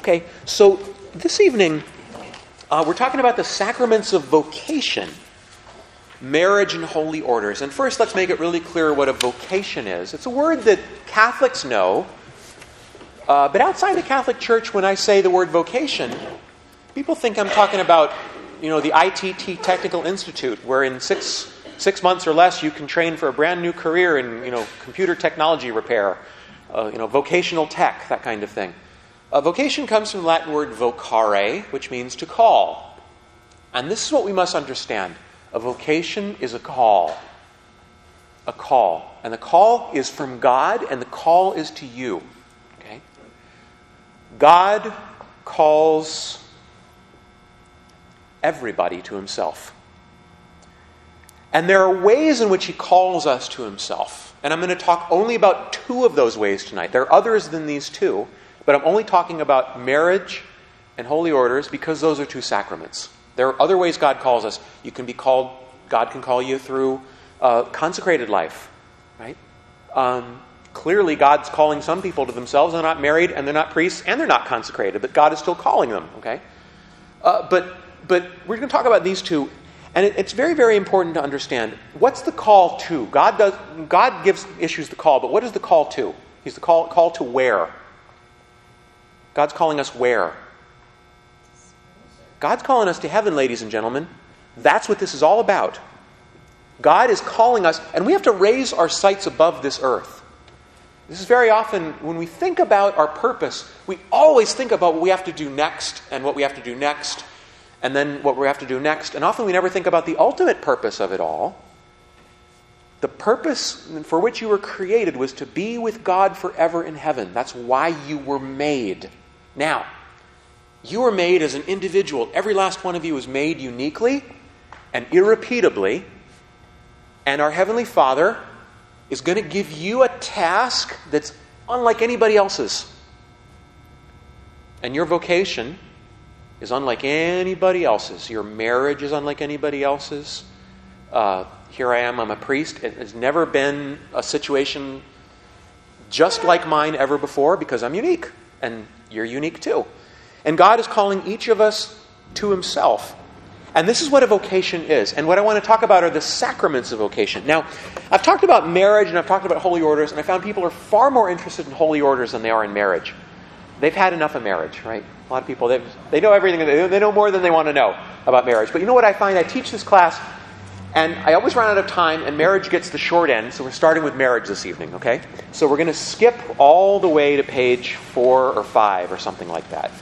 Okay, so this evening we're talking about the sacraments of vocation, marriage and holy orders. And first, let's make it really clear what a vocation is. It's a word that Catholics know, but outside the Catholic Church, when I say the word vocation, people think I'm talking about, the ITT Technical Institute, where in six months or less you can train for a brand new career in, computer technology repair, vocational tech, that kind of thing. Vocation comes from the Latin word vocare, which means to call. And this is what we must understand. A vocation is a call. A call. And the call is from God, and the call is to you. Okay? God calls everybody to himself. And there are ways in which he calls us to himself. And I'm going to talk only about two of those ways tonight. There are others than these two, but I'm only talking about marriage and holy orders because those are two sacraments. There are other ways God calls us. God can call you through consecrated life, right? Clearly, God's calling some people to themselves. They're not married, and they're not priests, and they're not consecrated, but God is still calling them, okay? But we're going to talk about these two, and it's very, very important to understand what's the call to. God issues the call, but what is the call to? He's the call to where? God's calling us where? God's calling us to heaven, ladies and gentlemen. That's what this is all about. God is calling us, and we have to raise our sights above this earth. This is very often, when we think about our purpose, we always think about what we have to do next, and what we have to do next, and then what we have to do next. And often we never think about the ultimate purpose of it all. The purpose for which you were created was to be with God forever in heaven. That's why you were made. Now, you were made as an individual. Every last one of you was made uniquely and irrepeatably. And our Heavenly Father is going to give you a task that's unlike anybody else's. And your vocation is unlike anybody else's. Your marriage is unlike anybody else's. Here I am, I'm a priest. It has never been a situation just like mine ever before because I'm unique. And you're unique too. And God is calling each of us to himself. And this is what a vocation is. And what I want to talk about are the sacraments of vocation. Now, I've talked about marriage and I've talked about holy orders, and I found people are far more interested in holy orders than they are in marriage. They've had enough of marriage, right? A lot of people, they know everything. They know more than they want to know about marriage. But you know what I find? I teach this class, and I always run out of time, and marriage gets the short end, so we're starting with marriage this evening, okay? So we're going to skip all the way to page 4 or 5 or something like that.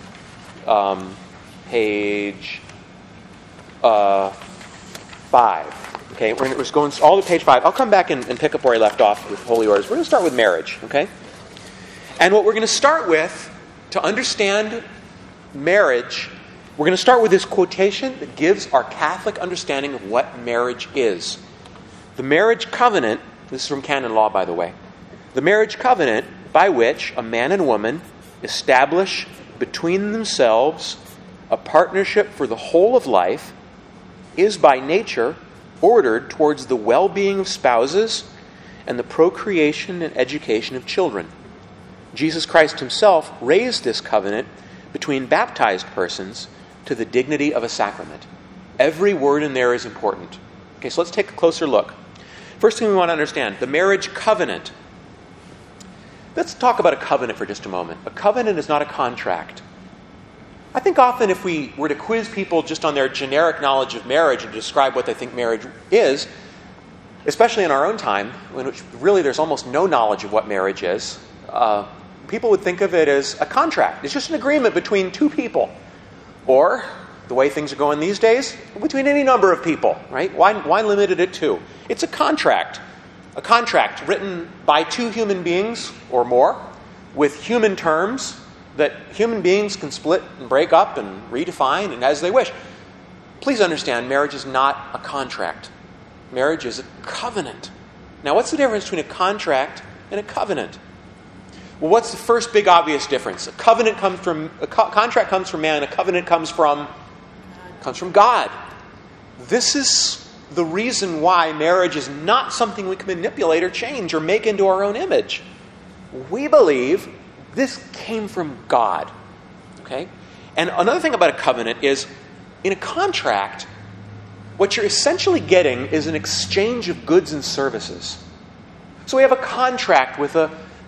Page 5. Okay, we're going all to page 5. I'll come back and pick up where I left off with holy orders. We're going to start with marriage, okay? And what we're going to start with, to understand marriage, we're going to start with this quotation that gives our Catholic understanding of what marriage is. The marriage covenant, this is from canon law, by the way. The marriage covenant by which a man and woman establish between themselves a partnership for the whole of life is by nature ordered towards the well-being of spouses and the procreation and education of children. Jesus Christ himself raised this covenant between baptized persons to the dignity of a sacrament. Every word in there is important. Okay, so let's take a closer look. First thing we want to understand, the marriage covenant. Let's talk about a covenant for just a moment. A covenant is not a contract. I think often if we were to quiz people just on their generic knowledge of marriage and describe what they think marriage is, especially in our own time, in which really there's almost no knowledge of what marriage is, people would think of it as a contract. It's just an agreement between two people. Or, the way things are going these days, between any number of people, right? Why limit it at two? It's a contract. A contract written by two human beings or more with human terms that human beings can split and break up and redefine and as they wish. Please understand, marriage is not a contract. Marriage is a covenant. Now, what's the difference between a contract and a covenant? Well, what's the first big obvious difference? A contract comes from man, a covenant comes from God. This is the reason why marriage is not something we can manipulate or change or make into our own image. We believe this came from God. Okay? And another thing about a covenant is, in a contract, what you're essentially getting is an exchange of goods and services. So we have a contract with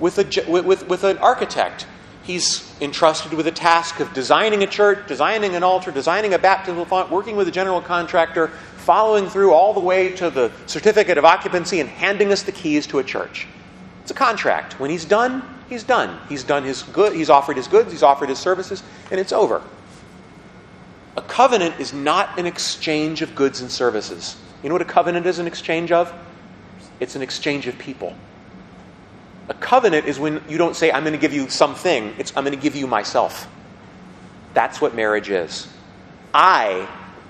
an architect. He's entrusted with a task of designing a church, designing an altar, designing a baptismal font, working with a general contractor, following through all the way to the certificate of occupancy and handing us the keys to a church. It's a contract. When he's done, he's done. He's done his good. He's offered his goods. He's offered his services, and it's over. A covenant is not an exchange of goods and services. You know what a covenant is an exchange of? It's an exchange of people. A covenant is when you don't say, I'm going to give you something. It's, I'm going to give you myself. That's what marriage is. I,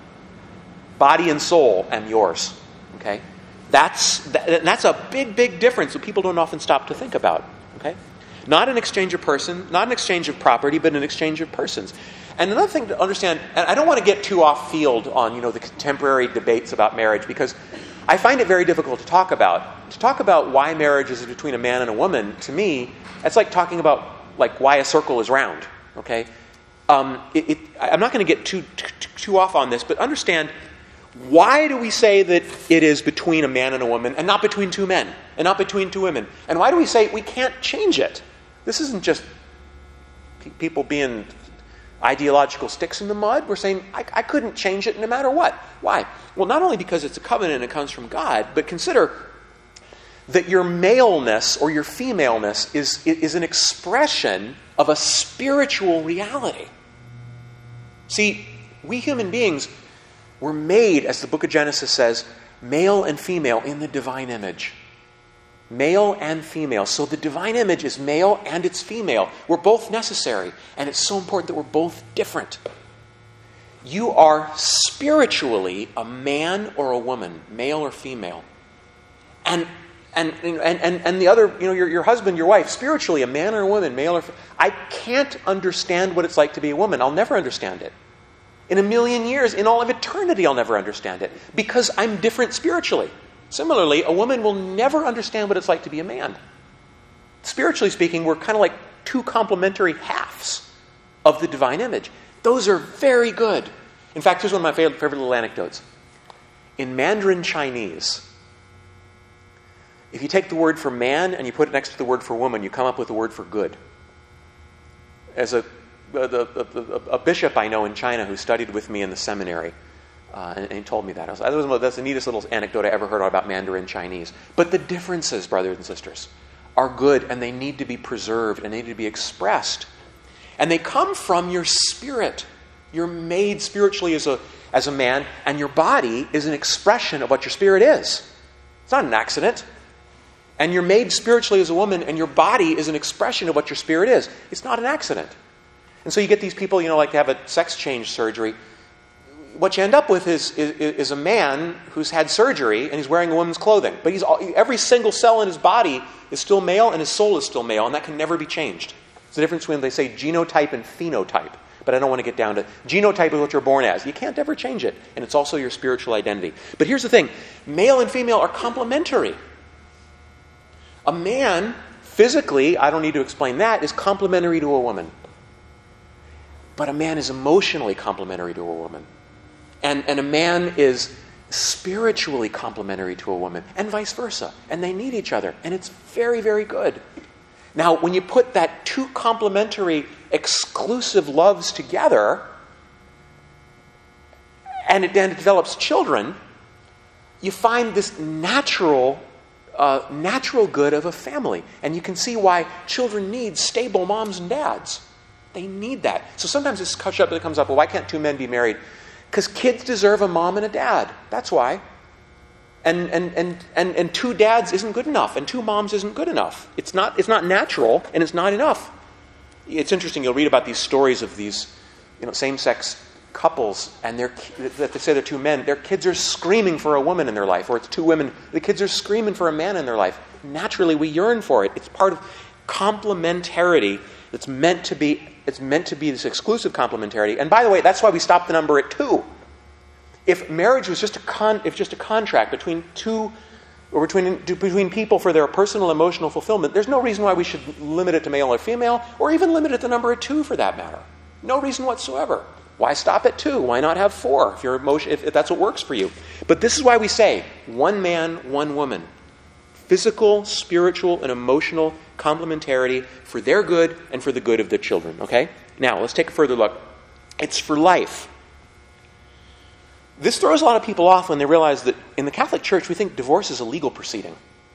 body and soul, am yours. Okay? That's a big, big difference that people don't often stop to think about. Okay? Not an exchange of person, not an exchange of property, but an exchange of persons. And another thing to understand, and I don't want to get too off field on, the contemporary debates about marriage, because I find it very difficult to talk about. To talk about why marriage is between a man and a woman, to me, that's like talking about why a circle is round. Okay, I'm not going to get too off on this, but understand, why do we say that it is between a man and a woman, and not between two men, and not between two women? And why do we say we can't change it? This isn't just people being ideological sticks in the mud. We're saying, I couldn't change it no matter what. Why? Well, not only because it's a covenant and it comes from God, but consider that your maleness or your femaleness is an expression of a spiritual reality. See, we human beings were made, as the book of Genesis says, male and female in the divine image. Male and female. So the divine image is male and it's female. We're both necessary. And it's so important that we're both different. You are spiritually a man or a woman, male or female. And the other, your husband, your wife, spiritually a man or a woman, male or female. I can't understand what it's like to be a woman. I'll never understand it. In a million years, in all of eternity, I'll never understand it. Because I'm different spiritually. Similarly, a woman will never understand what it's like to be a man. Spiritually speaking, we're kind of like two complementary halves of the divine image. Those are very good. In fact, here's one of my favorite little anecdotes. In Mandarin Chinese, if you take the word for man and you put it next to the word for woman, you come up with the word for good. As a bishop I know in China who studied with me in the seminary, and he told me that. That's the neatest little anecdote I ever heard about Mandarin Chinese. But the differences, brothers and sisters, are good, and they need to be preserved, and they need to be expressed. And they come from your spirit. You're made spiritually as a man, and your body is an expression of what your spirit is. It's not an accident. And you're made spiritually as a woman, and your body is an expression of what your spirit is. It's not an accident. And so you get these people, like to have a sex change surgery. What you end up with is a man who's had surgery and he's wearing a woman's clothing. But every single cell in his body is still male and his soul is still male, and that can never be changed. It's the difference between, they say, genotype and phenotype. But I don't want to get down to genotype is what you're born as. You can't ever change it. And it's also your spiritual identity. But here's the thing. Male and female are complementary. A man, physically, I don't need to explain that, is complementary to a woman. But a man is emotionally complementary to a woman. And a man is spiritually complementary to a woman, and vice versa. And they need each other. And it's very, very good. Now, when you put that two complementary, exclusive loves together, and it then develops children, you find this natural good of a family. And you can see why children need stable moms and dads. They need that. So sometimes this comes up, well, why can't two men be married? Because kids deserve a mom and a dad. That's why. And two dads isn't good enough, and two moms isn't good enough. It's not natural, and it's not enough. It's interesting. You'll read about these stories of these, same-sex couples, and that they say they're two men. Their kids are screaming for a woman in their life, or it's two women. The kids are screaming for a man in their life. Naturally, we yearn for it. It's part of complementarity. It's meant to be this exclusive complementarity. And by the way, that's why we stopped the number at 2. If marriage was just a contract between two, or between people for their personal emotional fulfillment, there's no reason why we should limit it to male or female, or even limit it to the number at 2 for that matter. No reason whatsoever. Why stop at 2? Why not have 4 if that's what works for you? But this is why we say, one man, one woman. Physical, spiritual, and emotional complementarity for their good and for the good of their children. Okay? Now, let's take a further look. It's for life. This throws a lot of people off when they realize that in the Catholic Church, we think divorce is a legal proceeding.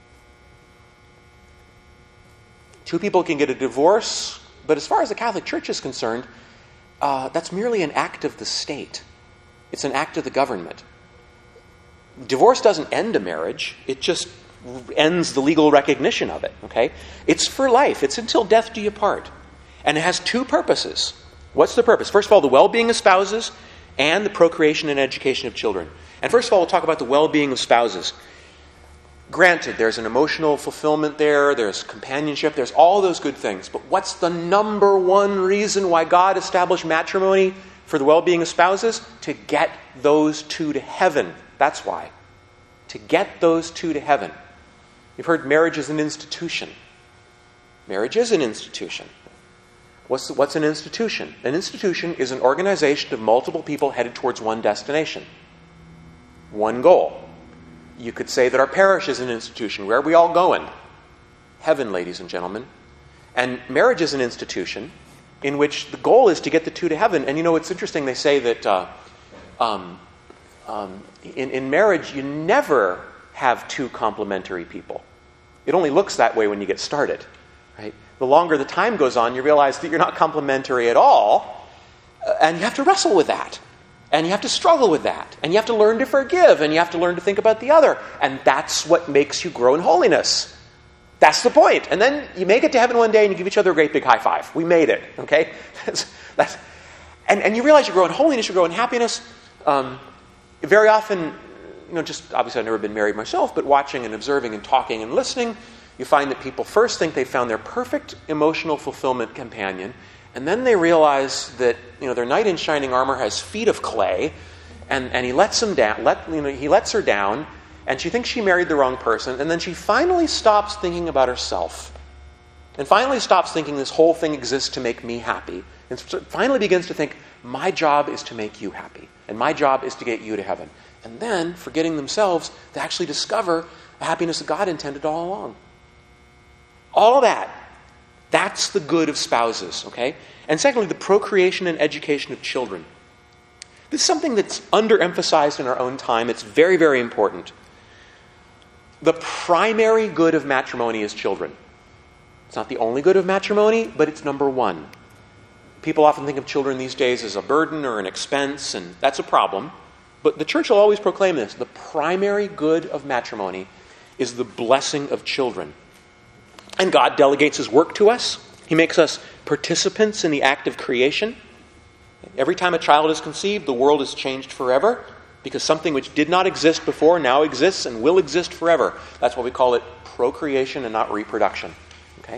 2 people can get a divorce, but as far as the Catholic Church is concerned, that's merely an act of the state. It's an act of the government. Divorce doesn't end a marriage. It just ends the legal recognition of it. Okay? It's for life. It's until death do you part. And it has 2 purposes. What's the purpose? First of all, the well-being of spouses and the procreation and education of children. And first of all, we'll talk about the well-being of spouses. Granted, there's an emotional fulfillment there, there's companionship, there's all those good things. But what's the number one reason why God established matrimony for the well-being of spouses? To get those 2 to heaven. That's why. To get those 2 to heaven. You've heard marriage is an institution. Marriage is an institution. What's an institution? An institution is an organization of multiple people headed towards one destination. One goal. You could say that our parish is an institution. Where are we all going? Heaven, ladies and gentlemen. And marriage is an institution in which the goal is to get the 2 to heaven. And you know, it's interesting, they say that in marriage, you never have 2 complementary people. It only looks that way when you get started. Right? The longer the time goes on, you realize that you're not complementary at all, and you have to wrestle with that. And you have to struggle with that. And you have to learn to forgive. And you have to learn to think about the other. And that's what makes you grow in holiness. That's the point. And then you make it to heaven one day and you give each other a great big high five. We made it. Okay? And you realize you grow in holiness, you grow in happiness. Very often, just obviously I've never been married myself, but watching and observing and talking and listening, you find that people first think they found their perfect emotional fulfillment companion. And then they realize that their knight in shining armor has feet of clay, and he lets him down. He lets her down, and she thinks she married the wrong person. And then she finally stops thinking about herself, and finally stops thinking this whole thing exists to make me happy, and finally begins to think, my job is to make you happy, and my job is to get you to heaven. And then, forgetting themselves, they actually discover the happiness that God intended all along. All of that. That's the good of spouses, okay? And secondly, the procreation and education of children. This is something that's underemphasized in our own time. It's very, very important. The primary good of matrimony is children. It's not the only good of matrimony, but it's number 1. People often think of children these days as a burden or an expense, and that's a problem. But the church will always proclaim this. The primary good of matrimony is the blessing of children. And God delegates His work to us. He makes us participants in the act of creation. Every time a child is conceived, the world is changed forever, because something which did not exist before now exists and will exist forever. That's why we call it procreation and not reproduction. Okay?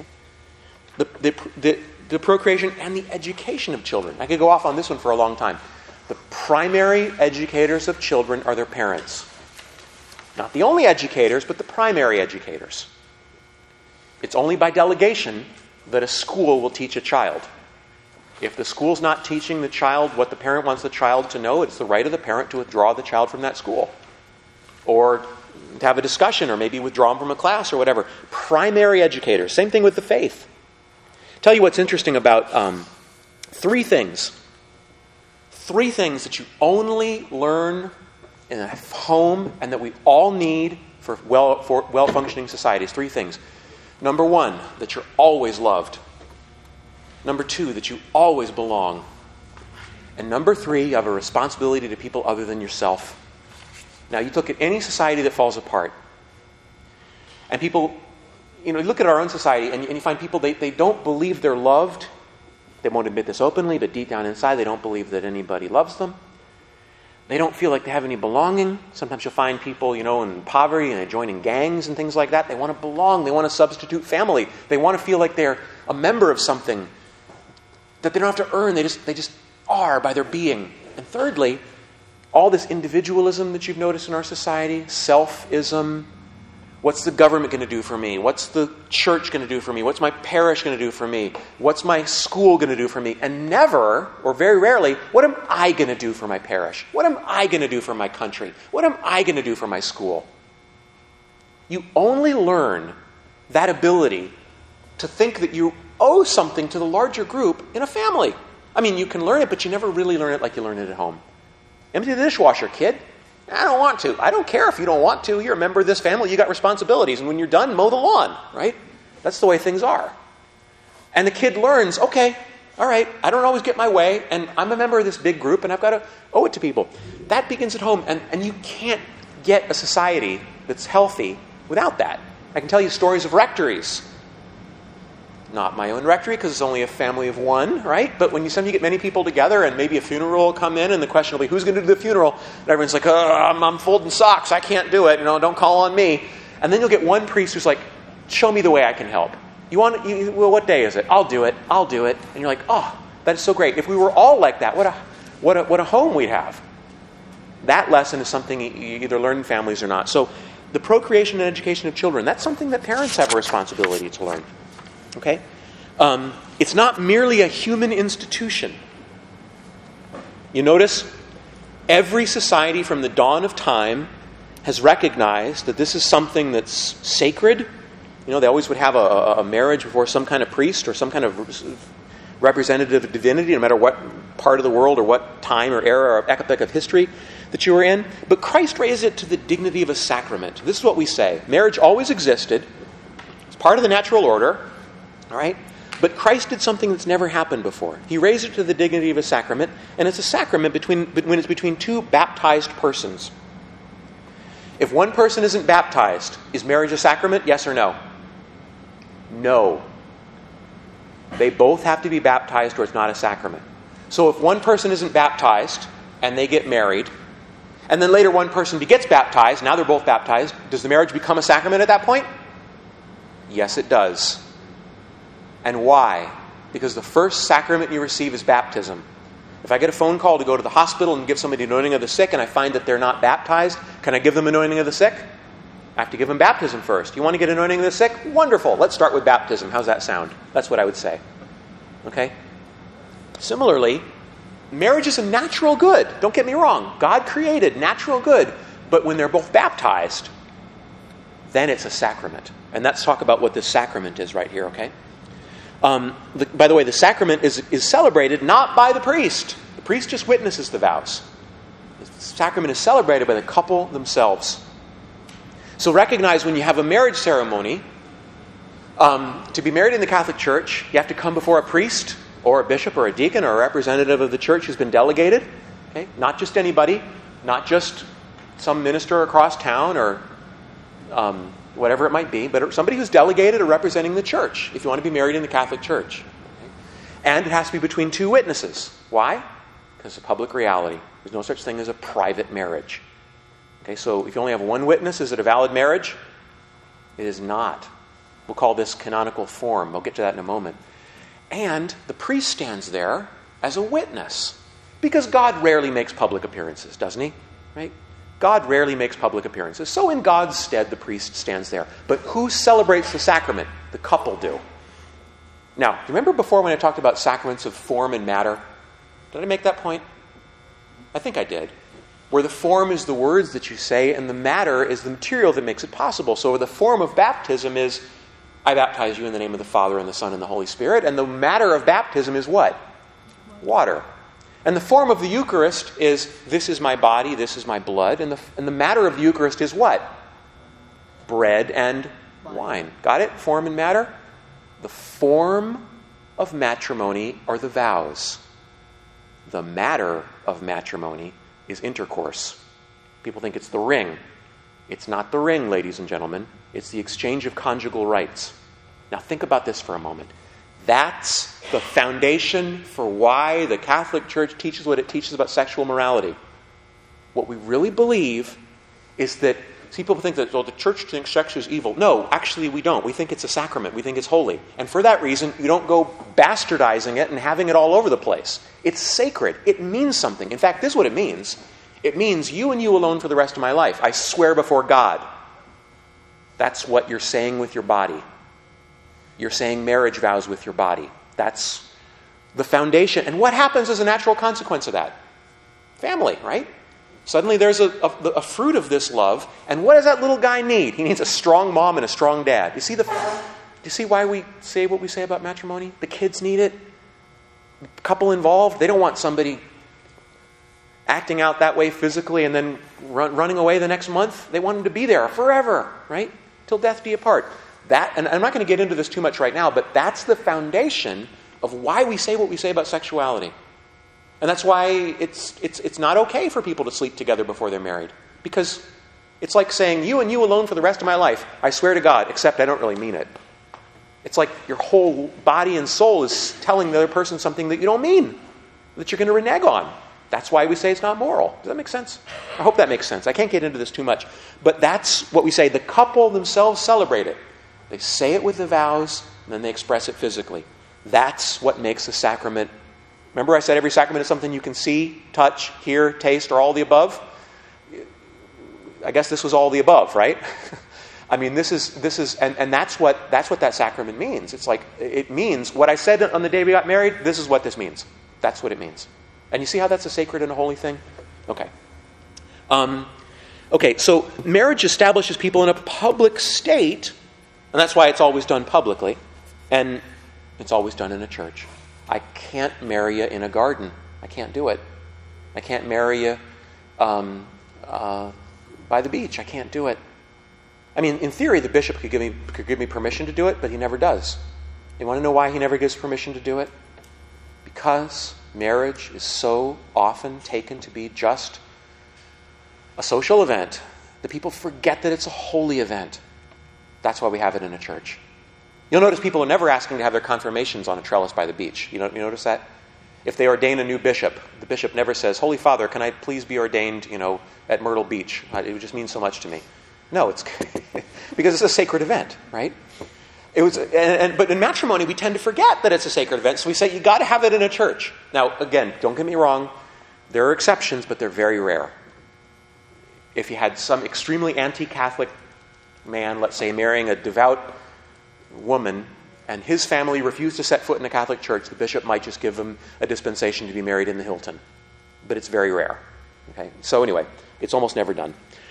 The procreation and the education of children. I could go off on this one for a long time. The primary educators of children are their parents. Not the only educators, but the primary educators. It's only by delegation that a school will teach a child. If the school's not teaching the child what the parent wants the child to know, it's the right of the parent to withdraw the child from that school. Or to have a discussion, or maybe withdraw them from a class or whatever. Primary educators. Same thing with the faith. Tell you what's interesting about 3 things. 3 things that you only learn in a home and that we all need for well-functioning societies. 3 things. Number 1, that you're always loved. Number 2, that you always belong. And number 3, you have a responsibility to people other than yourself. Now, you look at any society that falls apart, and people, you look at our own society, and you find people, they don't believe they're loved. They won't admit this openly, but deep down inside, they don't believe that anybody loves them. They don't feel like they have any belonging. Sometimes you'll find people, in poverty, and they join in gangs and things like that. They want to belong. They want to substitute family. They want to feel like they're a member of something that they don't have to earn. They just are by their being. And thirdly, all this individualism that you've noticed in our society, selfism, What's the government going to do for me? What's the church going to do for me? What's my parish going to do for me? What's my school going to do for me? And never, or very rarely, what am I going to do for my parish? What am I going to do for my country? What am I going to do for my school? You only learn that ability to think that you owe something to the larger group in a family. I mean, you can learn it, but you never really learn it like you learn it at home. Empty the dishwasher, kid. I don't want to. I don't care if you don't want to. You're a member of this family. You got responsibilities. And when you're done, mow the lawn, right? That's the way things are. And the kid learns, okay, all right, I don't always get my way, and I'm a member of this big group, and I've got to owe it to people. That begins at home, and you can't get a society that's healthy without that. I can tell you stories of rectories. Not my own rectory, because it's only a family of one, right? But when you get many people together, and maybe a funeral will come in, and the question will be, who's going to do the funeral? And everyone's like, I'm folding socks. I can't do it. Don't call on me. And then you'll get one priest who's like, show me the way I can help. Well, what day is it? I'll do it. And you're like, oh, that is so great. If we were all like that, what a home we'd have. That lesson is something you either learn in families or not. So the procreation and education of children, that's something that parents have a responsibility to learn. Okay? It's not merely a human institution. You notice every society from the dawn of time has recognized that this is something that's sacred. They always would have a marriage before some kind of priest or some kind of representative of divinity, no matter what part of the world or what time or era or epoch of history that you were in. But Christ raised it to the dignity of a sacrament. This is what we say. Marriage always existed. It's part of the natural order. All right? But Christ did something that's never happened before. He raised it to the dignity of a sacrament, and it's a sacrament when it's between two baptized persons. If one person isn't baptized, is marriage a sacrament? Yes or no? No. They both have to be baptized or it's not a sacrament. So if one person isn't baptized and they get married, and then later one person gets baptized, now they're both baptized, does the marriage become a sacrament at that point? Yes, it does. And why? Because the first sacrament you receive is baptism. If I get a phone call to go to the hospital and give somebody anointing of the sick and I find that they're not baptized, can I give them anointing of the sick? I have to give them baptism first. You want to get anointing of the sick? Wonderful. Let's start with baptism. How's that sound? That's what I would say. Okay? Similarly, marriage is a natural good. Don't get me wrong. God created natural good. But when they're both baptized, then it's a sacrament. And let's talk about what this sacrament is right here, okay? By the way, the sacrament is celebrated not by the priest. The priest just witnesses the vows. The sacrament is celebrated by the couple themselves. So recognize when you have a marriage ceremony, to be married in the Catholic Church, you have to come before a priest or a bishop or a deacon or a representative of the church who's been delegated. Okay? Not just anybody, not just some minister across town or whatever it might be, but somebody who's delegated or representing the church if you want to be married in the Catholic Church. Okay? And it has to be between two witnesses. Why? Because it's a public reality. There's no such thing as a private marriage. Okay, so if you only have one witness, is it a valid marriage? It is not. We'll call this canonical form. We'll get to that in a moment. And the priest stands there as a witness. Because God rarely makes public appearances, doesn't he? Right? God rarely makes public appearances. So in God's stead, the priest stands there. But who celebrates the sacrament? The couple do. Now, do you remember before when I talked about sacraments of form and matter? Did I make that point? I think I did. Where the form is the words that you say and the matter is the material that makes it possible. So the form of baptism is, I baptize you in the name of the Father and the Son and the Holy Spirit. And the matter of baptism is what? Water. And the form of the Eucharist is, this is my body, this is my blood. And the matter of the Eucharist is what? Bread and wine. Got it? Form and matter? The form of matrimony are the vows. The matter of matrimony is intercourse. People think it's the ring. It's not the ring, ladies and gentlemen. It's the exchange of conjugal rights. Now think about this for a moment. That's the foundation for why the Catholic Church teaches what it teaches about sexual morality. What we really believe is that people think that, well, the church thinks sex is evil. No, actually we don't. We think it's a sacrament. We think it's holy. And for that reason, you don't go bastardizing it and having it all over the place. It's sacred. It means something. In fact, this is what it means. It means you and you alone for the rest of my life. I swear before God. That's what you're saying with your body. You're saying marriage vows with your body. That's the foundation. And what happens as a natural consequence of that? Family, right? Suddenly there's a fruit of this love. And what does that little guy need? He needs a strong mom and a strong dad. Do you see why we say what we say about matrimony? The kids need it. The couple involved, they don't want somebody acting out that way physically and then running away the next month. They want them to be there forever, right? Till death be apart. And I'm not going to get into this too much right now, but that's the foundation of why we say what we say about sexuality. And that's why it's not okay for people to sleep together before they're married. Because it's like saying, you and you alone for the rest of my life. I swear to God, except I don't really mean it. It's like your whole body and soul is telling the other person something that you don't mean, that you're going to renege on. That's why we say it's not moral. Does that make sense? I hope that makes sense. I can't get into this too much. But that's what we say. The couple themselves celebrate it. They say it with the vows, and then they express it physically. That's what makes a sacrament. Remember I said every sacrament is something you can see, touch, hear, taste, or all the above? I guess this was all the above, right? I mean, this is, and that's what that sacrament means. It's like, it means, what I said on the day we got married, this is what this means. That's what it means. And you see how that's a sacred and a holy thing? Okay. Okay, so marriage establishes people in a public state, and that's why it's always done publicly, and it's always done in a church. I can't marry you in a garden. I can't do it. I can't marry you by the beach. I can't do it. I mean, in theory, the bishop could give me permission to do it, but he never does. You want to know why he never gives permission to do it? Because marriage is so often taken to be just a social event that people forget that it's a holy event. That's why we have it in a church. You'll notice people are never asking to have their confirmations on a trellis by the beach. You notice that? If they ordain a new bishop, the bishop never says, "Holy Father, can I please be ordained, at Myrtle Beach? It would just mean so much to me." No, it's because it's a sacred event, right? But in matrimony, we tend to forget that it's a sacred event, so we say you got to have it in a church. Now, again, don't get me wrong, there are exceptions, but they're very rare. If you had some extremely anti-Catholic man, let's say, marrying a devout woman, and his family refused to set foot in a Catholic church, the bishop might just give them a dispensation to be married in the Hilton. But it's very rare. Okay. So anyway, it's almost never done.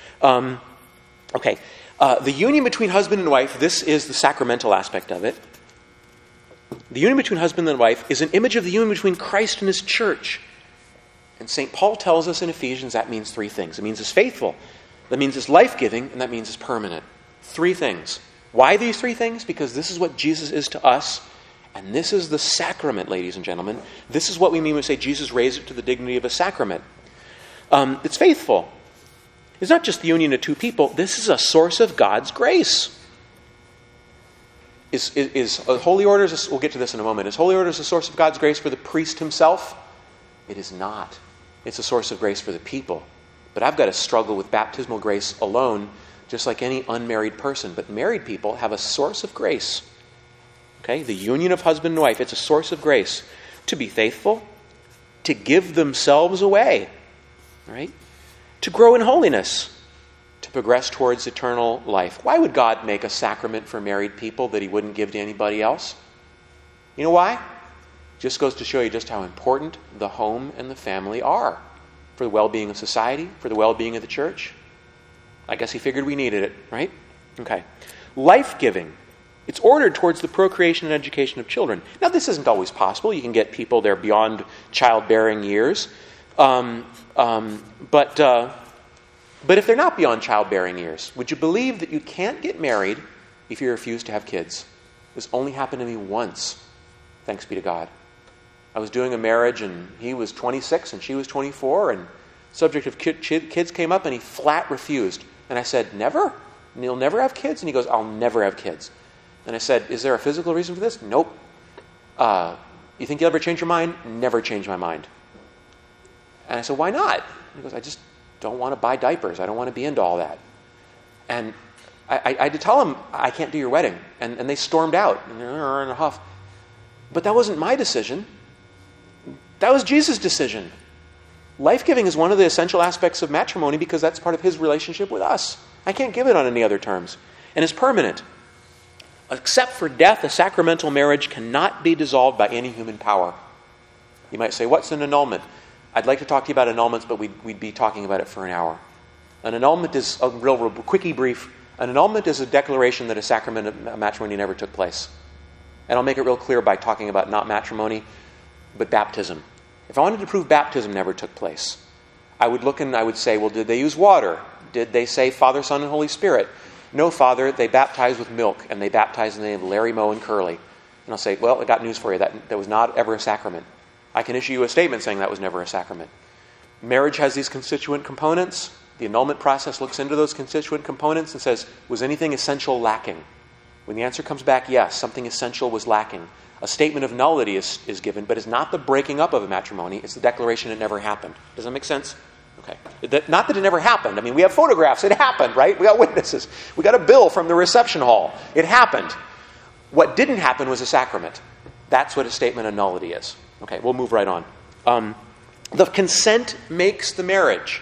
The union between husband and wife, this is the sacramental aspect of it. The union between husband and wife is an image of the union between Christ and his church. And St. Paul tells us in Ephesians that means three things. It means it's faithful, that means it's life-giving, and that means it's permanent. Three things. Why these three things? Because this is what Jesus is to us, and this is the sacrament, ladies and gentlemen. This is what we mean when we say Jesus raised it to the dignity of a sacrament. It's faithful. It's not just the union of two people. This is a source of God's grace. Is holy orders, we'll get to this in a moment, is holy orders a source of God's grace for the priest himself? It is not. It's a source of grace for the people. But I've got to struggle with baptismal grace alone, just like any unmarried person. But married people have a source of grace. Okay? The union of husband and wife, it's a source of grace. To be faithful, to give themselves away, right? To grow in holiness, to progress towards eternal life. Why would God make a sacrament for married people that he wouldn't give to anybody else? You know why? Just goes to show you just how important the home and the family are for the well-being of society, for the well-being of the church. I guess he figured we needed it, right? Okay. Life-giving. It's ordered towards the procreation and education of children. Now, this isn't always possible. You can get people there beyond childbearing years. But if they're not beyond childbearing years, would you believe that you can't get married if you refuse to have kids? This only happened to me once, thanks be to God. I was doing a marriage, and he was 26 and she was 24, and subject of kids came up, and he flat refused. And I said, "Never? And you'll never have kids?" And he goes, "I'll never have kids." And I said, "Is there a physical reason for this?" "Nope." "You think you'll ever change your mind?" "Never change my mind." And I said, "Why not?" And he goes, "I just don't want to buy diapers. I don't want to be into all that." And I had to tell him, "I can't do your wedding." And they stormed out in a huff. But that wasn't my decision. That was Jesus' decision. Life-giving is one of the essential aspects of matrimony because that's part of his relationship with us. I can't give it on any other terms. and is permanent. Except for death, a sacramental marriage cannot be dissolved by any human power. You might say, what's an annulment? I'd like to talk to you about annulments, but we'd be talking about it for an hour. An annulment is a real quickie brief. An annulment is a declaration that a sacrament of matrimony never took place. And I'll make it real clear by talking about not matrimony, but baptism. If I wanted to prove baptism never took place, I would look and I would say, well, did they use water? Did they say Father, Son, and Holy Spirit? No, Father, they baptized with milk, and they baptized in the name of Larry, Moe, and Curly. And I'll say, well, I got news for you. That was not ever a sacrament. I can issue you a statement saying that was never a sacrament. Marriage has these constituent components. The annulment process looks into those constituent components and says, was anything essential lacking? When the answer comes back, yes, something essential was lacking, a statement of nullity is given, but it's not the breaking up of a matrimony, it's the declaration it never happened. Does that make sense? Okay. Not that it never happened. I mean, we have photographs. It happened, right? We got witnesses. We got a bill from the reception hall. It happened. What didn't happen was a sacrament. That's what a statement of nullity is. Okay, we'll move right on. The consent makes the marriage.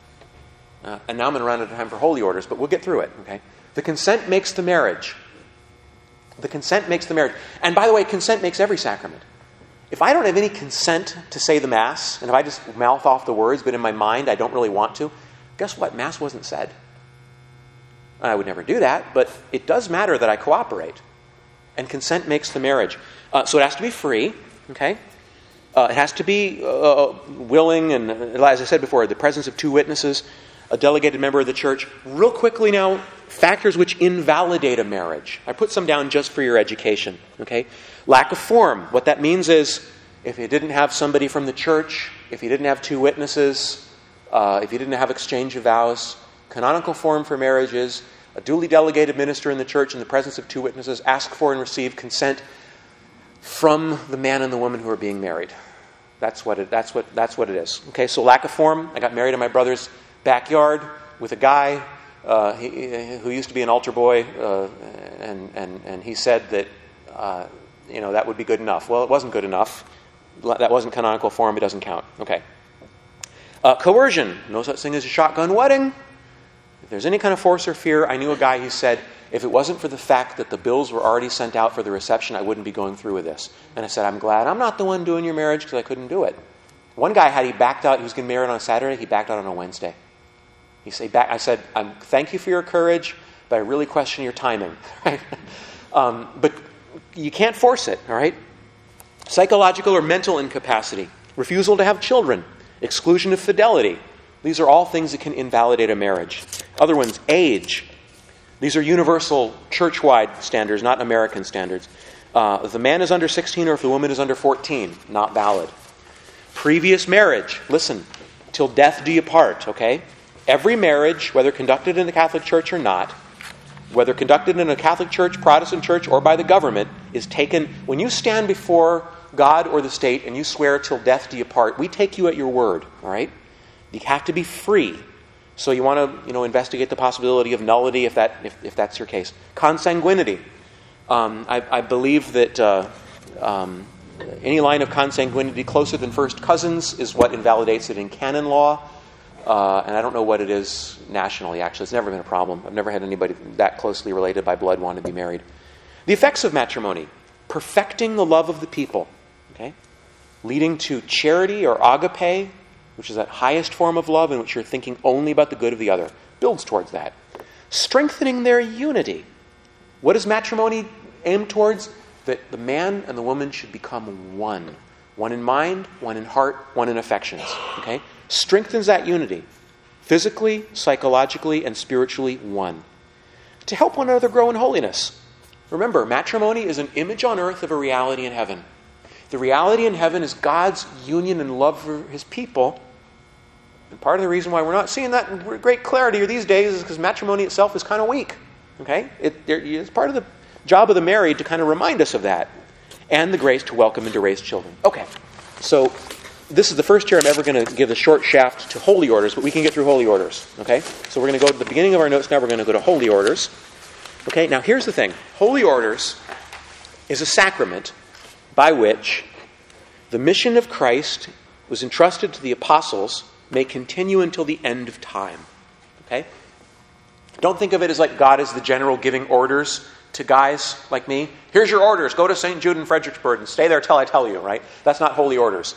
And now I'm going to run out of time for holy orders, but we'll get through it. Okay. The consent makes the marriage. The consent makes the marriage. And by the way, consent makes every sacrament. If I don't have any consent to say the Mass, and if I just mouth off the words, but in my mind I don't really want to, guess what? Mass wasn't said. I would never do that, but it does matter that I cooperate. And consent makes the marriage. So it has to be free, okay? It has to be willing, and as I said before, the presence of two witnesses, a delegated member of the church. Real quickly now, factors which invalidate a marriage. I put some down just for your education, okay? Lack of form. What that means is, if you didn't have somebody from the church, if you didn't have two witnesses, if you didn't have exchange of vows, canonical form for marriage is a duly delegated minister in the church in the presence of two witnesses ask for and receive consent from the man and the woman who are being married. That's what it is. Okay, so lack of form. I got married in my brother's backyard with a guy who used to be an altar boy, and he said that that would be good enough. Well, it wasn't good enough. That wasn't canonical form. It doesn't count. Okay. Coercion. No such thing as a shotgun wedding. If there's any kind of force or fear, I knew a guy who said, if it wasn't for the fact that the bills were already sent out for the reception, I wouldn't be going through with this. And I said, I'm glad I'm not the one doing your marriage because I couldn't do it. One guy he backed out. He was getting married on a Saturday. He backed out on a Wednesday. I said, thank you for your courage, but I really question your timing. Right? But you can't force it, all right? Psychological or mental incapacity, refusal to have children, exclusion of fidelity. These are all things that can invalidate a marriage. Other ones, age. These are universal church-wide standards, not American standards. If the man is under 16 or if the woman is under 14, not valid. Previous marriage, listen, till death do you part, okay? Every marriage, whether conducted in the Catholic Church or not, whether conducted in a Catholic Church, Protestant Church, or by the government, is taken, when you stand before God or the state and you swear till death do you part, we take you at your word, all right? You have to be free. So you want to, investigate the possibility of nullity if that's your case. Consanguinity. I believe that any line of consanguinity closer than first cousins is what invalidates it in canon law. And I don't know what it is nationally, actually. It's never been a problem. I've never had anybody that closely related by blood want to be married. The effects of matrimony. Perfecting the love of the people. Okay? Leading to charity or agape, which is that highest form of love in which you're thinking only about the good of the other. Builds towards that. Strengthening their unity. What does matrimony aim towards? That the man and the woman should become one. One in mind, one in heart, one in affections. Okay? Strengthens that unity. Physically, psychologically, and spiritually one. To help one another grow in holiness. Remember, matrimony is an image on earth of a reality in heaven. The reality in heaven is God's union and love for His people. And part of the reason why we're not seeing that in great clarity these days is because matrimony itself is kind of weak. Okay? It's part of the job of the married to kind of remind us of that. And the grace to welcome and to raise children. Okay. So this is the first year I'm ever going to give a short shaft to holy orders, but we can get through holy orders. Okay? So we're going to go to the beginning of our notes now. We're going to go to holy orders. Okay? Now here's the thing. Holy orders is a sacrament by which the mission of Christ was entrusted to the apostles may continue until the end of time. Okay? Don't think of it as like God is the general giving orders to guys like me. Here's your orders. Go to St. Jude in Fredericksburg and stay there till I tell you, right? That's not holy orders.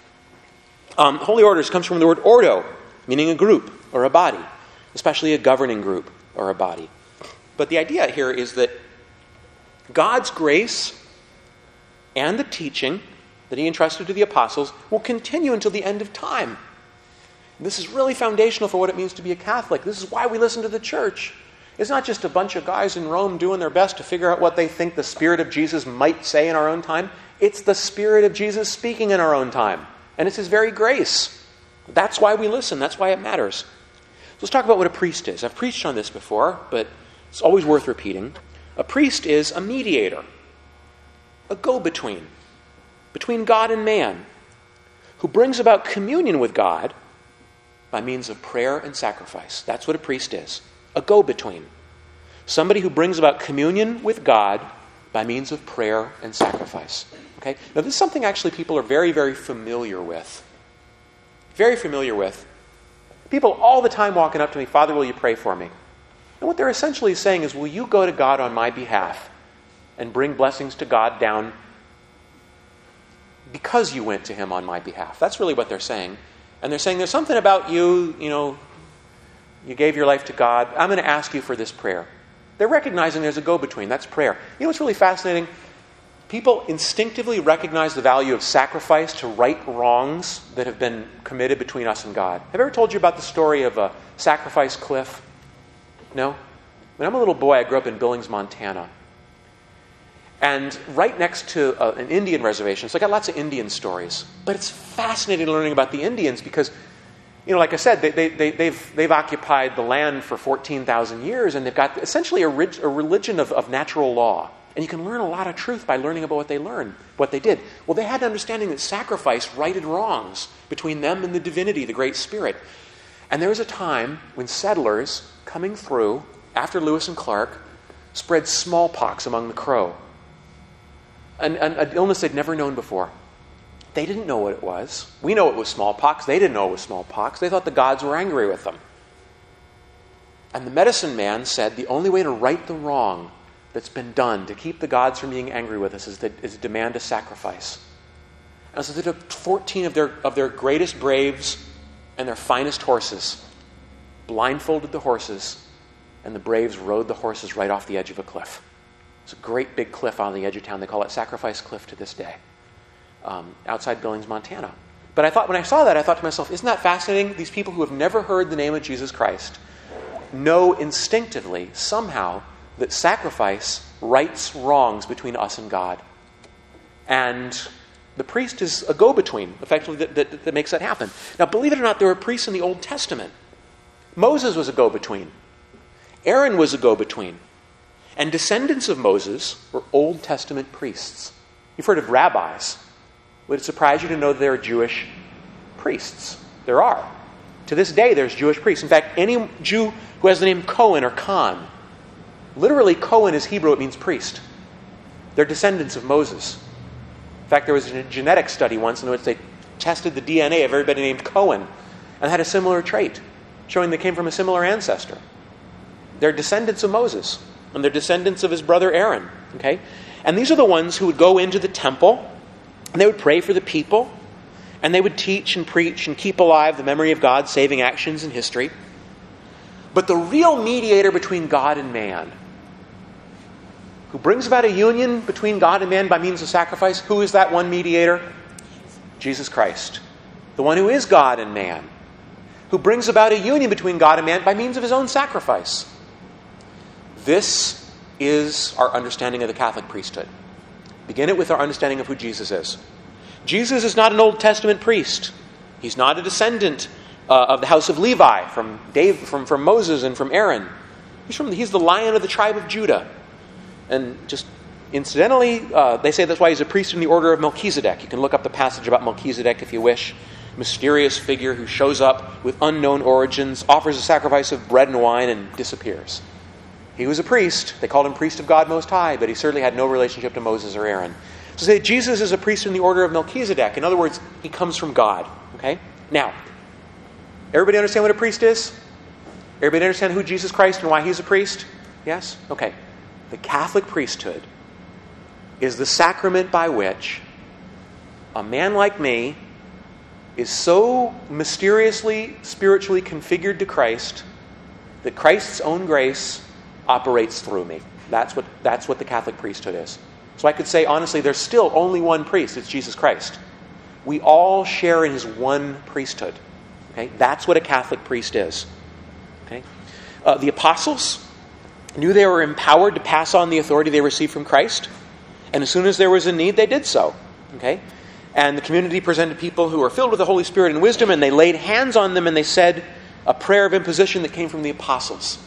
Holy orders comes from the word ordo, meaning a group or a body, especially a governing group or a body. But the idea here is that God's grace and the teaching that he entrusted to the apostles will continue until the end of time. This is really foundational for what it means to be a Catholic. This is why we listen to the church. It's not just a bunch of guys in Rome doing their best to figure out what they think the Spirit of Jesus might say in our own time. It's the Spirit of Jesus speaking in our own time. And it's his very grace. That's why we listen. That's why it matters. So let's talk about what a priest is. I've preached on this before, but it's always worth repeating. A priest is a mediator, a go-between, between God and man, who brings about communion with God by means of prayer and sacrifice. That's what a priest is, a go-between. Somebody who brings about communion with God by means of prayer and sacrifice. Okay? Now this is something actually people are very, very familiar with. Very familiar with. People all the time walking up to me, Father, will you pray for me? And what they're essentially saying is, will you go to God on my behalf and bring blessings to God down because you went to him on my behalf? That's really what they're saying. And they're saying, there's something about you, you gave your life to God. I'm going to ask you for this prayer. They're recognizing there's a go-between. That's prayer. You know what's really fascinating? People instinctively recognize the value of sacrifice to right wrongs that have been committed between us and God. Have I ever told you about the story of a sacrifice cliff? No? When I'm a little boy, I grew up in Billings, Montana. And right next to an Indian reservation, so I got lots of Indian stories. But it's fascinating learning about the Indians because, like I said, they've occupied the land for 14,000 years, and they've got essentially a religion of natural law. And you can learn a lot of truth by learning about what they did. Well, they had an understanding that sacrifice righted wrongs between them and the divinity, the Great Spirit. And there was a time when settlers coming through after Lewis and Clark spread smallpox among the Crow. An illness they'd never known before. They didn't know what it was. We know it was smallpox. They didn't know it was smallpox. They thought the gods were angry with them. And the medicine man said the only way to right the wrong that's been done to keep the gods from being angry with us is to demand a sacrifice. And so they took 14 of their greatest braves and their finest horses, blindfolded the horses, and the braves rode the horses right off the edge of a cliff. It's a great big cliff on the edge of town. They call it Sacrifice Cliff to this day, outside Billings, Montana. But when I saw that, I thought to myself, isn't that fascinating? These people who have never heard the name of Jesus Christ know instinctively, somehow, that sacrifice rights wrongs between us and God. And the priest is a go-between, effectively, that makes that happen. Now, believe it or not, there were priests in the Old Testament. Moses was a go-between. Aaron was a go-between. And descendants of Moses were Old Testament priests. You've heard of rabbis. Would it surprise you to know that there are Jewish priests? There are. To this day, there's Jewish priests. In fact, any Jew who has the name Cohen or Khan, literally Cohen is Hebrew, it means priest. They're descendants of Moses. In fact, there was a genetic study once in which they tested the DNA of everybody named Cohen and had a similar trait, showing they came from a similar ancestor. They're descendants of Moses, and they're descendants of his brother Aaron. Okay? And these are the ones who would go into the temple, and they would pray for the people, and they would teach and preach and keep alive the memory of God's saving actions in history. But the real mediator between God and man, who brings about a union between God and man by means of sacrifice, who is that one mediator? Jesus Christ. The one who is God and man, who brings about a union between God and man by means of his own sacrifice. This is our understanding of the Catholic priesthood. Begin it with our understanding of who Jesus is. Jesus is not an Old Testament priest. He's not a descendant of the house of Levi, from Moses and from Aaron. He's the Lion of the tribe of Judah. And just incidentally, they say that's why he's a priest in the order of Melchizedek. You can look up the passage about Melchizedek if you wish. Mysterious figure who shows up with unknown origins, offers a sacrifice of bread and wine, and disappears. He was a priest. They called him priest of God Most High, but he certainly had no relationship to Moses or Aaron. So say Jesus is a priest in the order of Melchizedek. In other words, he comes from God. Okay? Now, everybody understand what a priest is? Everybody understand who Jesus Christ and why he's a priest? Yes? Okay. The Catholic priesthood is the sacrament by which a man like me is so mysteriously, spiritually configured to Christ that Christ's own grace operates through me. That's what the Catholic priesthood is. So I could say, honestly, there's still only one priest. It's Jesus Christ. We all share in his one priesthood. Okay? That's what a Catholic priest is. Okay? The apostles knew they were empowered to pass on the authority they received from Christ. And as soon as there was a need, they did so. Okay? And the community presented people who were filled with the Holy Spirit and wisdom, and they laid hands on them and they said a prayer of imposition that came from the apostles.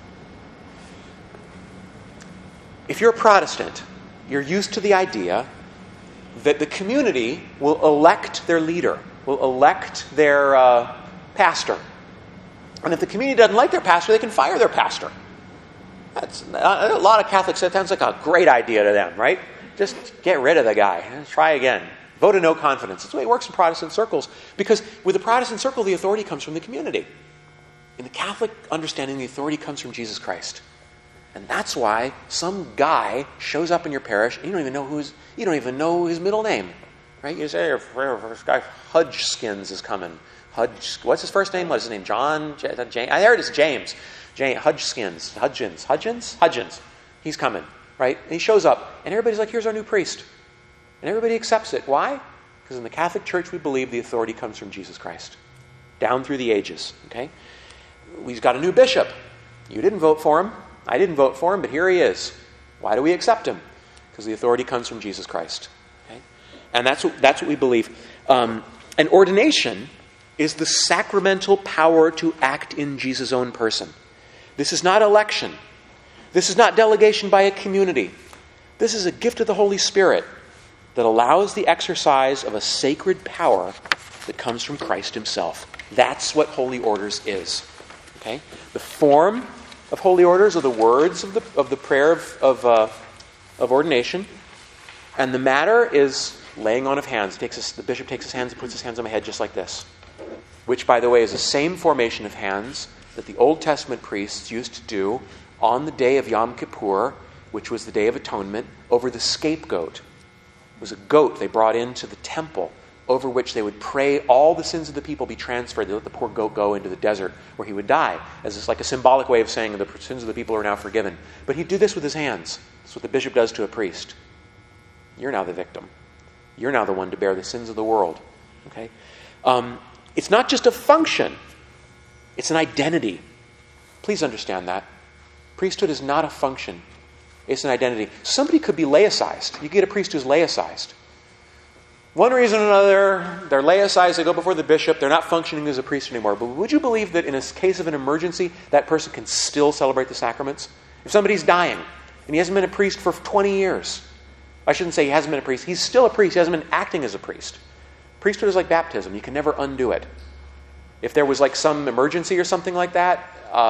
If you're a Protestant, you're used to the idea that the community will elect their leader, will elect their pastor. And if the community doesn't like their pastor, they can fire their pastor. That's a lot of Catholics. That sounds like a great idea to them, right? Just get rid of the guy. Try again. Vote of no confidence. That's the way it works in Protestant circles. Because with the Protestant circle, the authority comes from the community. In the Catholic understanding, the authority comes from Jesus Christ. And that's why some guy shows up in your parish, and you don't even know his middle name. Right? You say, this guy Hudgskins is coming. What's his first name? What's his name? John? James? There it is, James. Hudgens. He's coming. Right? And he shows up, and everybody's like, here's our new priest. And everybody accepts it. Why? Because in the Catholic Church, we believe the authority comes from Jesus Christ. Down through the ages. Okay? We've got a new bishop. You didn't vote for him. I didn't vote for him, but here he is. Why do we accept him? Because the authority comes from Jesus Christ. Okay? And that's what we believe. And ordination is the sacramental power to act in Jesus' own person. This is not election. This is not delegation by a community. This is a gift of the Holy Spirit that allows the exercise of a sacred power that comes from Christ himself. That's what holy orders is. Okay? The form of holy orders are the words of the prayer of ordination, and the matter is laying on of hands. The bishop takes his hands and puts his hands on my head just like this, which, by the way, is the same formation of hands that the Old Testament priests used to do on the day of Yom Kippur, which was the Day of Atonement, over the scapegoat. It was a goat they brought into the temple, over which they would pray all the sins of the people be transferred. They let the poor goat go into the desert where he would die, as it's like a symbolic way of saying the sins of the people are now forgiven. But he'd do this with his hands. That's what the bishop does to a priest. You're now the victim. You're now the one to bear the sins of the world. Okay? It's not just a function. It's an identity. Please understand that. Priesthood is not a function. It's an identity. Somebody could be laicized. You get a priest who's laicized. One reason or another, they're laicized, they go before the bishop, they're not functioning as a priest anymore. But would you believe that in a case of an emergency, that person can still celebrate the sacraments? If somebody's dying, and he hasn't been a priest for 20 years, I shouldn't say he hasn't been a priest, he's still a priest, he hasn't been acting as a priest. Priesthood is like baptism, you can never undo it. If there was like some emergency or something like that,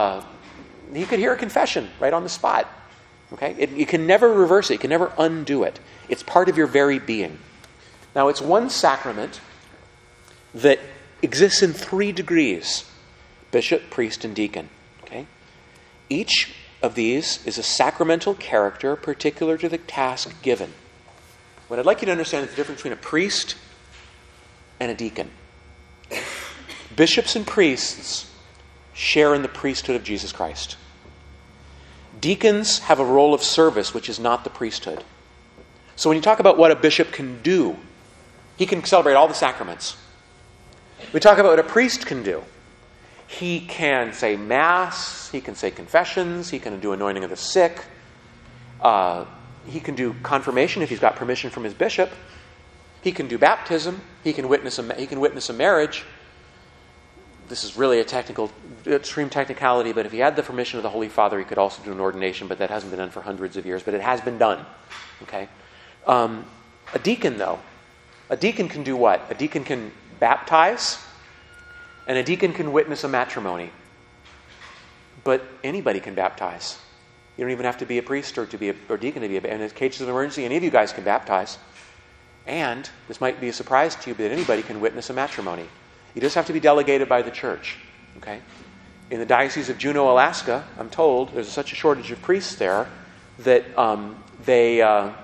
he could hear a confession right on the spot. Okay? You can never reverse it. You can never undo it. It's part of your very being. Now, it's one sacrament that exists in 3 degrees: bishop, priest, and deacon. Okay? Each of these is a sacramental character particular to the task given. What I'd like you to understand is the difference between a priest and a deacon. Bishops and priests share in the priesthood of Jesus Christ. Deacons have a role of service, which is not the priesthood. So when you talk about what a bishop can do, he can celebrate all the sacraments. We talk about what a priest can do. He can say Mass, he can say confessions, he can do anointing of the sick, he can do confirmation if he's got permission from his bishop, he can do baptism, he can witness a marriage. This is really extreme technicality, but if he had the permission of the Holy Father, he could also do an ordination, but that hasn't been done for hundreds of years, but it has been done. Okay? A deacon, though, a deacon can do what? A deacon can baptize, and a deacon can witness a matrimony. But anybody can baptize. You don't even have to be a priest or deacon to be and in cases of emergency, any of you guys can baptize. And, this might be a surprise to you, but anybody can witness a matrimony. You just have to be delegated by the church. Okay? In the Diocese of Juneau, Alaska, I'm told, there's such a shortage of priests there that they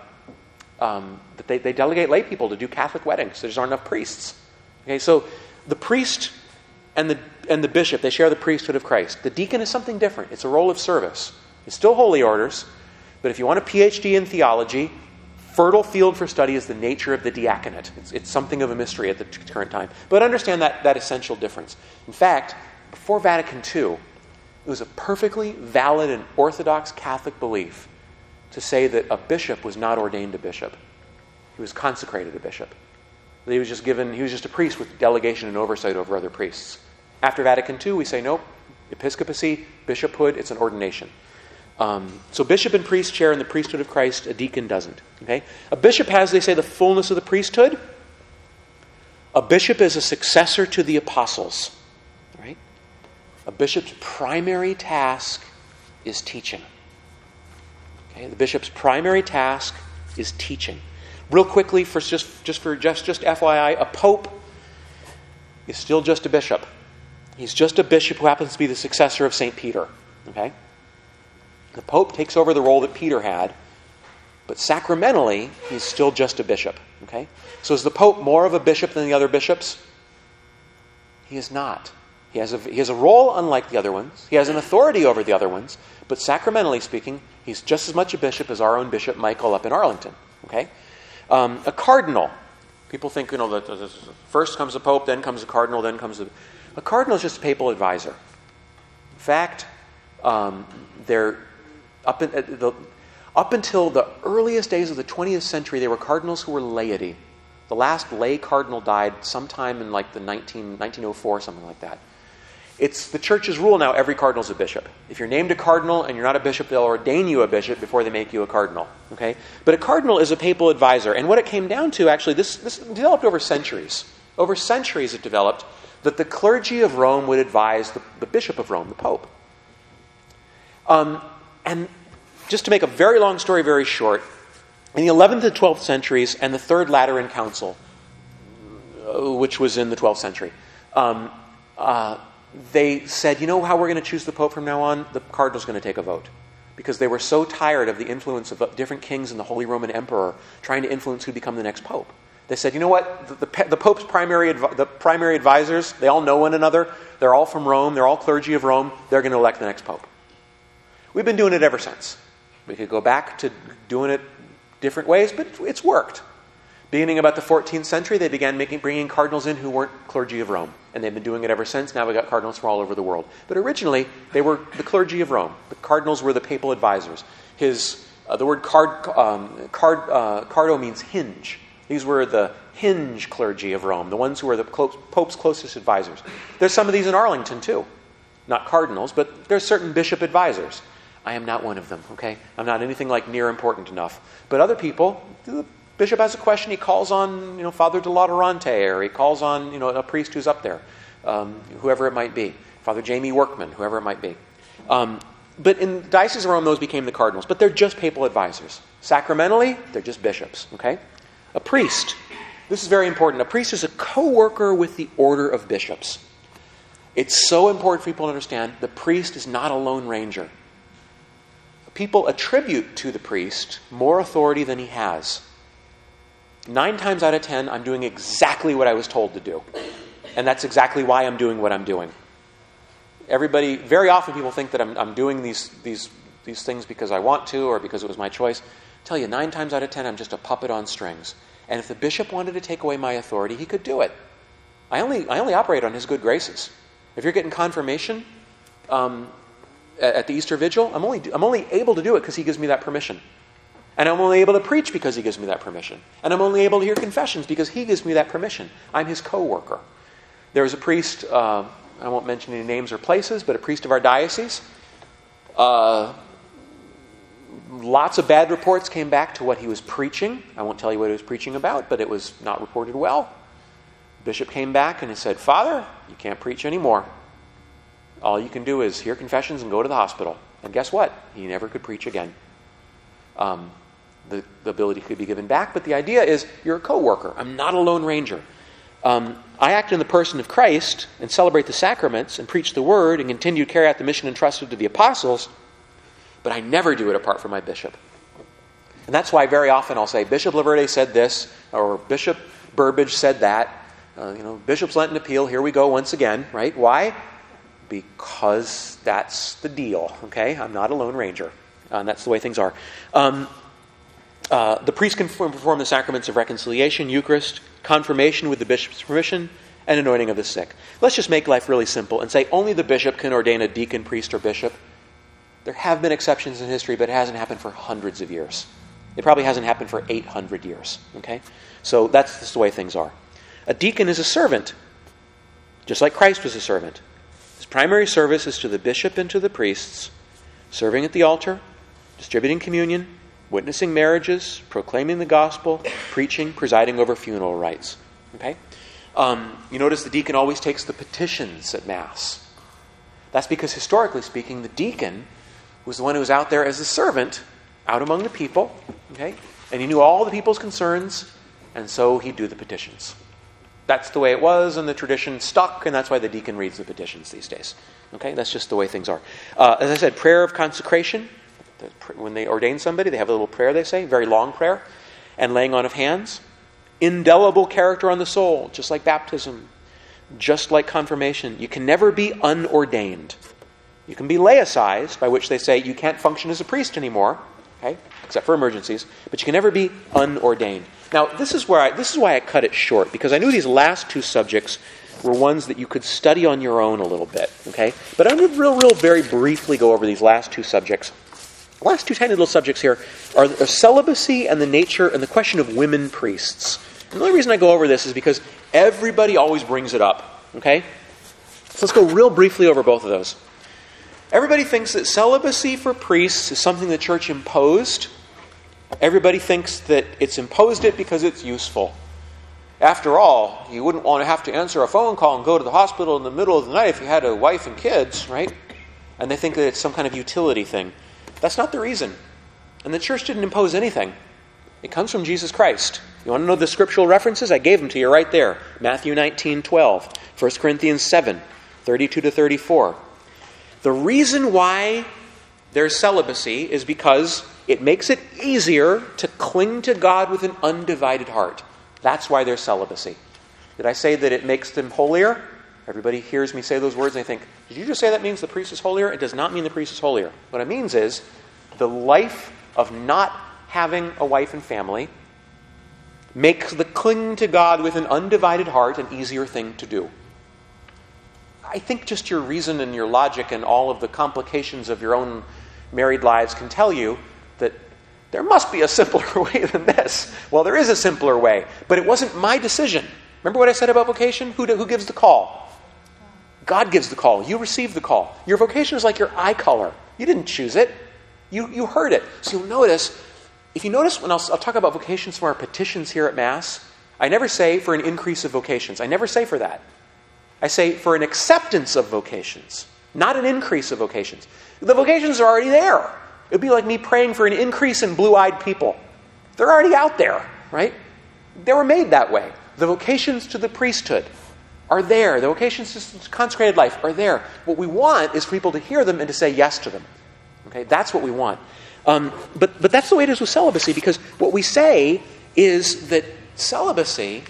delegate lay people to do Catholic weddings. There just aren't enough priests. Okay, so the priest and the bishop, they share the priesthood of Christ. The deacon is something different. It's a role of service. It's still holy orders, but if you want a PhD in theology, fertile field for study is the nature of the diaconate. It's something of a mystery at the current time. But understand that essential difference. In fact, before Vatican II, it was a perfectly valid and orthodox Catholic belief to say that a bishop was not ordained a bishop. He was consecrated a bishop. He was just a priest with delegation and oversight over other priests. After Vatican II, we say, nope, episcopacy, bishophood, it's an ordination. So bishop and priest share in the priesthood of Christ, a deacon doesn't. Okay? A bishop has, they say, the fullness of the priesthood. A bishop is a successor to the apostles. Right? A bishop's primary task is teaching. Okay? The bishop's primary task is teaching. Real quickly, just FYI, a pope is still just a bishop. He's just a bishop who happens to be the successor of St. Peter. Okay? The pope takes over the role that Peter had, but sacramentally, he's still just a bishop. Okay? So is the pope more of a bishop than the other bishops? He is not. He has a role unlike the other ones. He has an authority over the other ones, but sacramentally speaking, he's just as much a bishop as our own Bishop Michael up in Arlington. Okay? A cardinal. People think, that first comes a pope, then comes a cardinal, then comes a cardinal is just a papal advisor. In fact, they're up until the earliest days of the 20th century, there were cardinals who were laity. The last lay cardinal died sometime in like the 1904, something like that. It's the church's rule now, every cardinal's a bishop. If you're named a cardinal and you're not a bishop, they'll ordain you a bishop before they make you a cardinal. Okay? But a cardinal is a papal advisor. And what it came down to, actually, this developed over centuries. Over centuries it developed that the clergy of Rome would advise the bishop of Rome, the pope. And just to make a very long story very short, in the 11th and 12th centuries and the Third Lateran Council, which was in the 12th century, they said, you know how we're going to choose the Pope from now on? The Cardinal's going to take a vote. Because they were so tired of the influence of different kings and the Holy Roman Emperor trying to influence who'd become the next Pope. They said, you know what? The Pope's primary advisors, they all know one another. They're all from Rome. They're all clergy of Rome. They're going to elect the next Pope. We've been doing it ever since. We could go back to doing it different ways, but it's worked. Beginning about the 14th century, they began bringing cardinals in who weren't clergy of Rome. And they've been doing it ever since. Now we've got cardinals from all over the world. But originally, they were the clergy of Rome. The cardinals were the papal advisors. The word cardo means hinge. These were the hinge clergy of Rome, the ones who were the Pope's closest advisors. There's some of these in Arlington, too. Not cardinals, but there's certain bishop advisors. I am not one of them, okay? I'm not anything like near important enough. But other people, the bishop has a question, he calls on, Father de Laterante, or he calls on, a priest who's up there, whoever it might be. Father Jamie Workman, whoever it might be. But in the Diocese of Rome, those became the cardinals. But they're just papal advisors. Sacramentally, they're just bishops, okay? A priest, this is very important. A priest is a co-worker with the order of bishops. It's so important for people to understand the priest is not a lone ranger. People attribute to the priest more authority than he has. 9 times out of 10, I'm doing exactly what I was told to do. And that's exactly why I'm doing what I'm doing. Very often people think that I'm doing these things because I want to or because it was my choice. I tell you, 9 times out of 10, I'm just a puppet on strings. And if the bishop wanted to take away my authority, he could do it. I only operate on his good graces. If you're getting confirmation at the Easter Vigil, I'm only able to do it because he gives me that permission. And I'm only able to preach because he gives me that permission. And I'm only able to hear confessions because he gives me that permission. I'm his co-worker. There was a priest, I won't mention any names or places, but a priest of our diocese. Lots of bad reports came back to what he was preaching. I won't tell you what he was preaching about, but it was not reported well. The bishop came back and he said, Father, you can't preach anymore. All you can do is hear confessions and go to the hospital. And guess what? He never could preach again. The ability could be given back, but the idea is you're a co-worker. I'm not a lone ranger. I act in the person of Christ and celebrate the sacraments and preach the word and continue to carry out the mission entrusted to the apostles, but I never do it apart from my bishop. And that's why very often I'll say, Bishop Laverde said this, or Bishop Burbage said that. Bishop's Lenten Appeal, here we go once again, right? Why? Because that's the deal, okay? I'm not a Lone Ranger. And that's the way things are. The priest can perform the sacraments of reconciliation, Eucharist, confirmation with the bishop's permission, and anointing of the sick. Let's just make life really simple and say only the bishop can ordain a deacon, priest, or bishop. There have been exceptions in history, but it hasn't happened for hundreds of years. It probably hasn't happened for 800 years, okay? So that's just the way things are. A deacon is a servant, just like Christ was a servant. His primary service is to the bishop and to the priests, serving at the altar, distributing communion, witnessing marriages, proclaiming the gospel, preaching, presiding over funeral rites. Okay? You notice the deacon always takes the petitions at Mass. That's because, historically speaking, the deacon was the one who was out there as a servant, out among the people, okay? And he knew all the people's concerns, and so he'd do the petitions. That's the way it was, and the tradition stuck, and that's why the deacon reads the petitions these days. Okay? That's just the way things are. As I said, prayer of consecration. When they ordain somebody, they have a little prayer, they say, very long prayer, and laying on of hands. Indelible character on the soul, just like baptism, just like confirmation. You can never be unordained. You can be laicized, by which they say you can't function as a priest anymore, okay, except for emergencies, but you can never be unordained. Now, this is why I cut it short, because I knew these last two subjects were ones that you could study on your own a little bit, okay? But I'm going to very briefly go over these last two subjects. The last two tiny little subjects here are celibacy and the nature and the question of women priests. And the only reason I go over this is because everybody always brings it up, okay? So let's go real briefly over both of those. Everybody thinks that celibacy for priests is something the church imposed. Everybody thinks that it's imposed it because it's useful. After all, you wouldn't want to have to answer a phone call and go to the hospital in the middle of the night if you had a wife and kids, right? And they think that it's some kind of utility thing. That's not the reason. And the church didn't impose anything. It comes from Jesus Christ. You want to know the scriptural references? I gave them to you right there. Matthew 19:12, 1 Corinthians 7, 32 to 34. The reason why there's celibacy is because it makes it easier to cling to God with an undivided heart. That's why there's celibacy. Did I say that it makes them holier? Everybody hears me say those words and they think, did you just say that means the priest is holier? It does not mean the priest is holier. What it means is the life of not having a wife and family makes the cling to God with an undivided heart an easier thing to do. I think just your reason and your logic and all of the complications of your own married lives can tell you that there must be a simpler way than this. Well, there is a simpler way, but it wasn't my decision. Remember what I said about vocation? Who gives the call? God gives the call. You receive the call. Your vocation is like your eye color. You didn't choose it. You heard it. So you'll notice, if you notice when I'll talk about vocations from our petitions here at Mass, I never say for an increase of vocations. I never say for that. I say for an acceptance of vocations, not an increase of vocations. The vocations are already there. It would be like me praying for an increase in blue-eyed people. They're already out there, right? They were made that way. The vocations to the priesthood are there. The vocations to consecrated life are there. What we want is for people to hear them and to say yes to them. Okay, that's what we want. But that's the way it is with celibacy, because what we say is that celibacy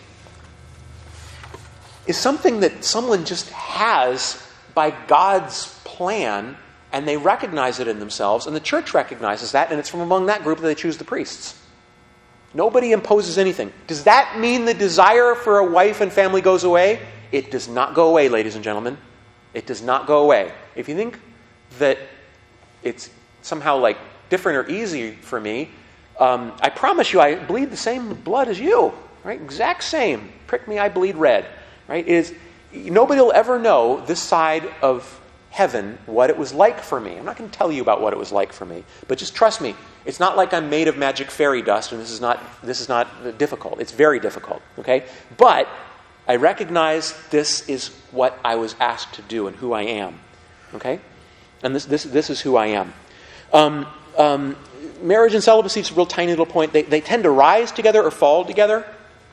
is something that someone just has by God's plan, and they recognize it in themselves, and the church recognizes that, and it's from among that group that they choose the priests. Nobody imposes anything. Does that mean the desire for a wife and family goes away? It does not go away, ladies and gentlemen. It does not go away. If you think that it's somehow like different or easy for me, I promise you I bleed the same blood as you, right? Exact same. Prick me, I bleed red, right? Nobody will ever know this side of heaven what it was like for me. I'm not going to tell you about what it was like for me, but just trust me. It's not like I'm made of magic fairy dust, and this is not difficult. It's very difficult, okay? But I recognize this is what I was asked to do and who I am, okay? And this is who I am. Marriage and celibacy is a real tiny little point. They tend to rise together or fall together.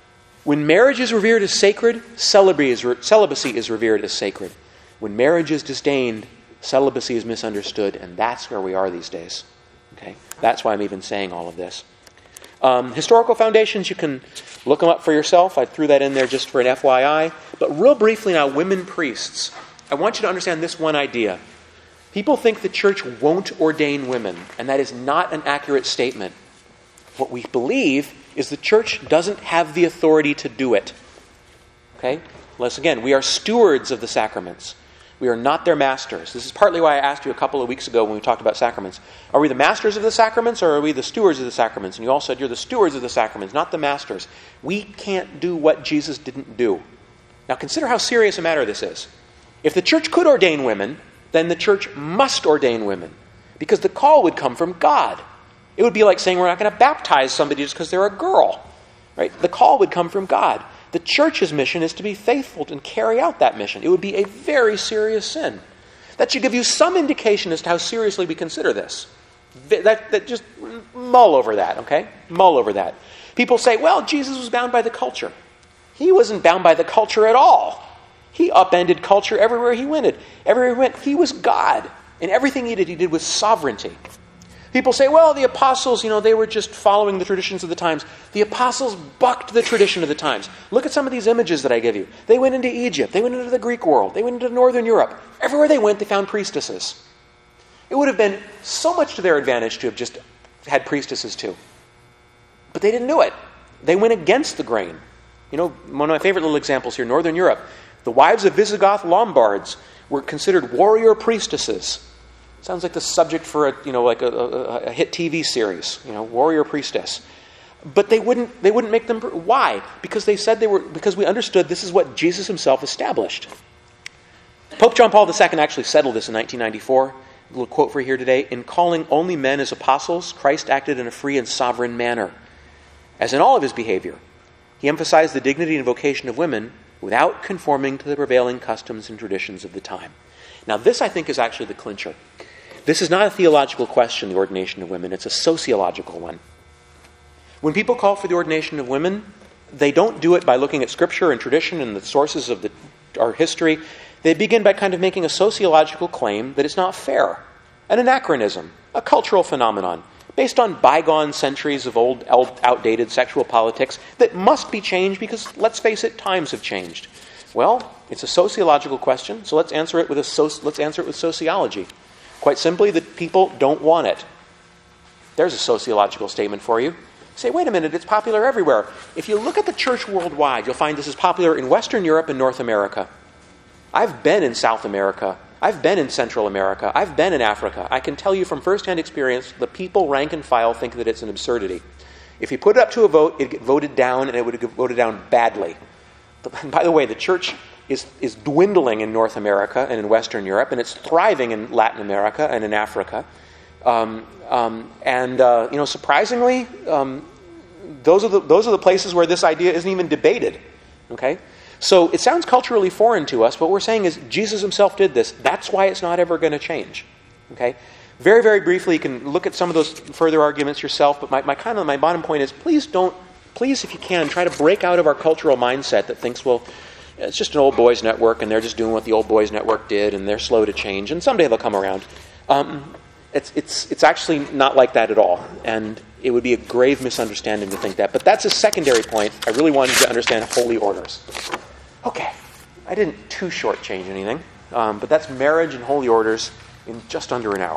When marriage is revered as sacred, celibacy is revered as sacred. When marriage is disdained, celibacy is misunderstood, and that's where we are these days. Okay? That's why I'm even saying all of this. Historical foundations, you can look them up for yourself. I threw that in there just for an FYI. But real briefly now, women priests. I want you to understand this one idea. People think the church won't ordain women, and that is not an accurate statement. What we believe is the church doesn't have the authority to do it. Okay? Unless, again, we are stewards of the sacraments. We are not their masters. This is partly why I asked you a couple of weeks ago when we talked about sacraments. Are we the masters of the sacraments or are we the stewards of the sacraments? And you all said you're the stewards of the sacraments, not the masters. We can't do what Jesus didn't do. Now consider how serious a matter this is. If the church could ordain women, then the church must ordain women. Because the call would come from God. It would be like saying we're not going to baptize somebody just because they're a girl. Right? The call would come from God. The church's mission is to be faithful and carry out that mission. It would be a very serious sin. That should give you some indication as to how seriously we consider this. That just mull over that, okay? Mull over that. People say, well, Jesus was bound by the culture. He wasn't bound by the culture at all. He upended culture everywhere he went. Everywhere he went, he was God. And everything he did with sovereignty. People say, well, the apostles, they were just following the traditions of the times. The apostles bucked the tradition of the times. Look at some of these images that I give you. They went into Egypt. They went into the Greek world. They went into Northern Europe. Everywhere they went, they found priestesses. It would have been so much to their advantage to have just had priestesses too. But they didn't do it. They went against the grain. One of my favorite little examples here, Northern Europe. The wives of Visigoth Lombards were considered warrior priestesses. Sounds like the subject for a hit TV series, warrior priestess. But they wouldn't make them. Why? Because they said because we understood this is what Jesus himself established. Pope John Paul II actually settled this in 1994. A little quote for here today. In calling only men as apostles, Christ acted in a free and sovereign manner. As in all of his behavior, he emphasized the dignity and vocation of women without conforming to the prevailing customs and traditions of the time. Now this, I think, is actually the clincher. This is not a theological question, the ordination of women. It's a sociological one. When people call for the ordination of women, they don't do it by looking at Scripture and tradition and the sources of our history. They begin by kind of making a sociological claim that it's not fair, an anachronism, a cultural phenomenon, based on bygone centuries of old outdated sexual politics that must be changed because, let's face it, times have changed. Well, it's a sociological question, so let's answer it with sociology. Quite simply, the people don't want it. There's a sociological statement for you. Say, wait a minute, it's popular everywhere. If you look at the church worldwide, you'll find this is popular in Western Europe and North America. I've been in South America. I've been in Central America. I've been in Africa. I can tell you from firsthand experience, the people rank and file think that it's an absurdity. If you put it up to a vote, it'd get voted down, and it would get voted down badly. But, by the way, the church is dwindling in North America and in Western Europe, and it's thriving in Latin America and in Africa. Surprisingly, those are the places where this idea isn't even debated. Okay, so it sounds culturally foreign to us. What we're saying is Jesus himself did this. That's why it's not ever going to change. Okay, very, very briefly, you can look at some of those further arguments yourself. But my bottom point is, please, if you can, try to break out of our cultural mindset that thinks, well, it's just an old boys network, and they're just doing what the old boys network did, and they're slow to change, and someday they'll come around. It's actually not like that at all, and it would be a grave misunderstanding to think that. But that's a secondary point. I really wanted you to understand holy orders. Okay, I didn't too shortchange anything, but that's marriage and holy orders in just under an hour.